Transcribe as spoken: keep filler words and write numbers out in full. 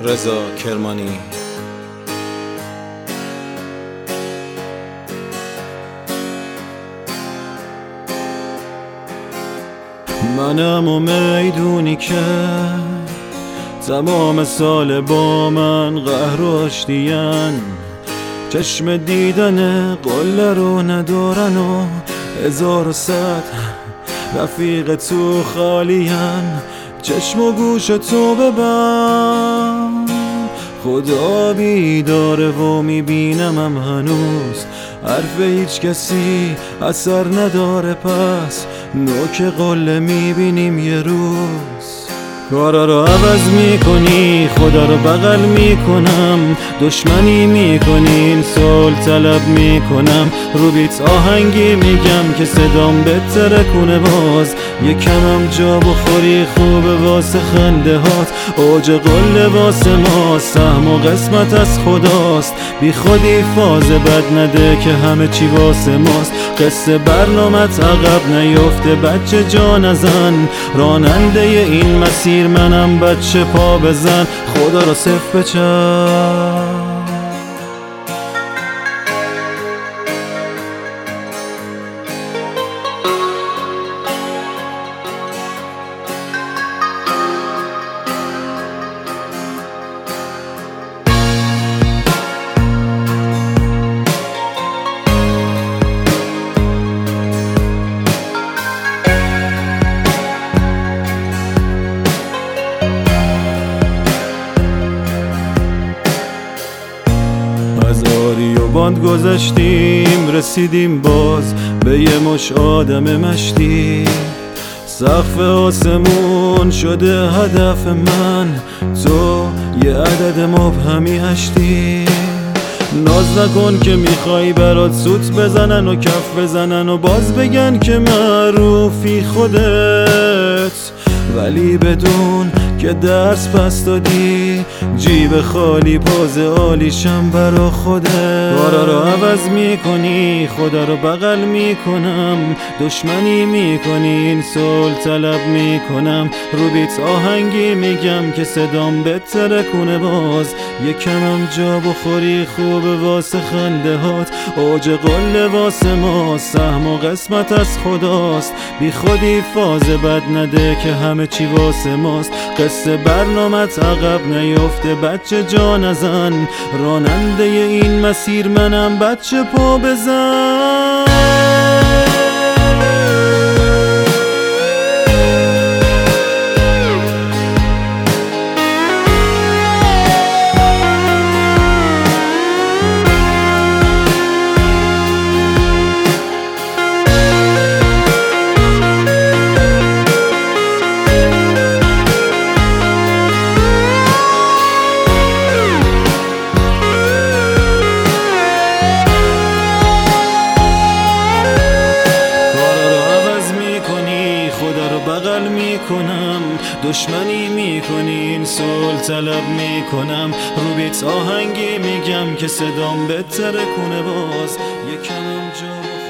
رضا کرمانی. منم و میدونی که تمام سال با من قهر و آشتین، چشم دیدن قله رو ندارن و هزار و صد رفیق تو خالین. چشم و گوش تو ببند، خدا بیداره و میبینمم هنوز. حرف هیچ کسی اثر نداره، پس نوک قله میبینیم یه روز. کارا رو عوض میکنی، خدا رو بغل میکنم، دشمنی میکنی، صلح طلب میکنم. رو بیت آهنگی میگم که صدام بهتره کنه، باز یکمم جا بخوری خوبه واسه خنده هات. اوج قله واسه ما، سهم و قسمت از خداست. بی خودی فاز بد نده که همه چی واسه ماست. قصه برنامت عقب نیفته، بچه جا نزن، راننده این مسیر منم، بچه پا بزن، خدا را صف بچن. از آری و باند گذشتیم، رسیدیم باز به یه مش آدم مشتی. سقف آسمون شده هدف من، تو یه عدد مبهمی هشتی. ناز نکن که میخوای برات سوت بزنن و کف بزنن و باز بگن که معروفی خودت، ولی بدون که درس پس دادی، جیب خالی پاز عالیشم برا خودت. کارا رو عوض میکنی، خدا رو بغل میکنم، دشمنی میکنی، صلح طلب میکنم. رو بیت آهنگی میگم که صدام بهتره کنه، باز یکمم جا بخوری خوبه واسه خنده هات. اوج قله واسه ما، سهم و قسمت از خداست. بی خودی فاز بد نده که همه چی واسه ماست. قصه برنامت عقب نیفته، بچه جا نزن، راننده این مسیر منم، بچه پا بزن. بغل میکنم، دشمنی میکنین، صلح طلب میکنم. رو بیت آهنگی میگم که صدام بهتره کنه، باز یکمم جا